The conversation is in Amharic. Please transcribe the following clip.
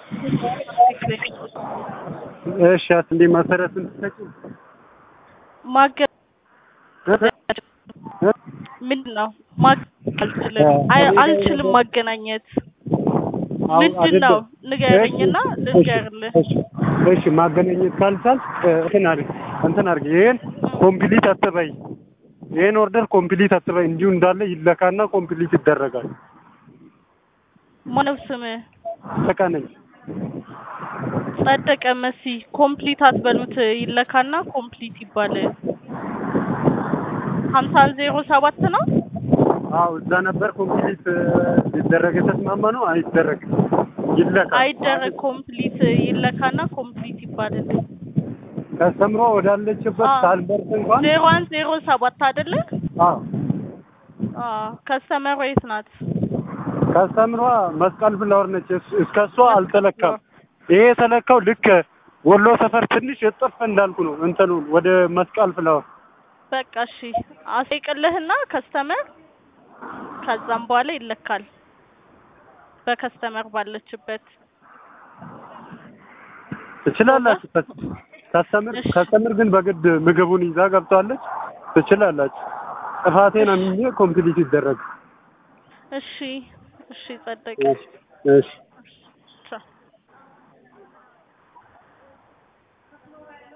እሺ አትንዴ መሰረቱን ትሰጪ ምንድነው አልችልም ማገናኘት ምንድነው ንገረኝና ልንገርልህ እሺ ማገናኘት ካልቻል እንትን አድርጊ ይሄን ኮምፕሊት አትበይ ይሄን ኦርደር ኮምፕሊት አትበይ እንዲሁ እንዳለ ይለካና ኮምፕሊት ይደረጋል ማነው ስምህ ተቀነኝ ጸደቀ መሲ ኮምፕሊት አትበሉት ይለካና ኮምፕሊት ይባላል 5007 ነው አው እዛ ነበር ኮምፕሊት ይደረግ ተስማማ ነው አይደረግ ይለካ አይደረግ ኮምፕሊት ይለካና ኮምፕሊት ይባላል ከሰምሮ ወዳለችበት ሳልበርት እንኳን 0107 አይደለ አዎ ከሰመሮ የት ናት ከሰምሮ መስቀል ፍላወር ነች እስከሷ አልተለካም ይሄ ተለካው ልክ ወሎ ሰፈር ትንሽ እጥፍ እንዳልኩ ነው እንትኑ ወደ መስቀል ፍላወር በቃ እሺ አስይቅልህና ከስተመር ከዛም በኋላ ይለካል በከስተመር ባለችበት ትችላላችሁ ከስተመር ግን በግድ ምግቡን ይዛ ገብታለች ትችላላችሁ ጥፋቴን አምኜ ኮምፕሊት ይደረግ እሺ ጸደቀ እሺ